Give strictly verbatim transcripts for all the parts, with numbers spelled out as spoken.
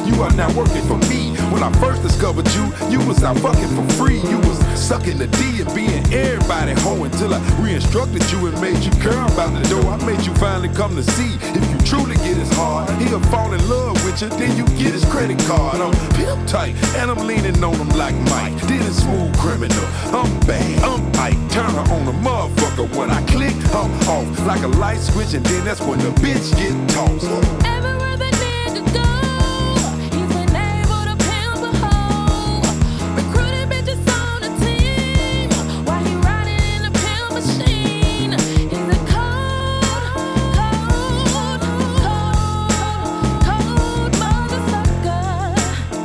You are now working for me. When I first discovered you, you was out fucking for free. You was sucking the D and being everybody hoe until I re-instructed you and made you girl about the door. I made you finally come to see if you truly get his heart, he'll fall in love with you, then you get his credit card. I'm pimp tight and I'm leaning on him like Mike. Did a smooth criminal. I'm bad, I'm Ike Turner on a motherfucker. When I click, I'm off like a light switch, and then that's when the bitch get tossed. Everywhere the nigga go, he's been able to pimp a hoe, recruiting bitches on the team while he riding in the pimp machine. He's a cold, cold, cold, cold motherfucker.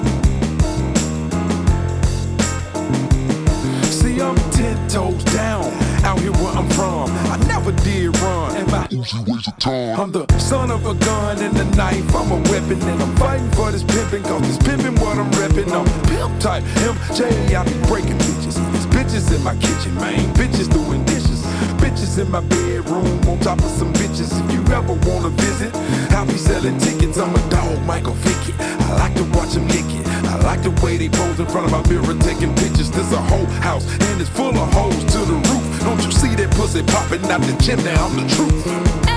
See, I'm ten toes down out here where I'm from. I never did run, and my Uzi weighs a ton. I'm the son of a gun and a knife. I'm a weapon, and I'm fighting for this pimpin', cause this pimpin' what I'm reppin'. I'm pimp type M J, I be breaking bitches. There's bitches in my kitchen, man. Bitches doing dishes. Bitches in my bedroom on top of some bitches. If you ever wanna visit, I'll be selling tickets. I'm a dog, Michael Vick it. I like to watch him lick it. I like the way they pose in front of my mirror taking pictures. This a whole house and it's full of holes to the roof. Don't you see that pussy popping out the chimney? I'm the truth.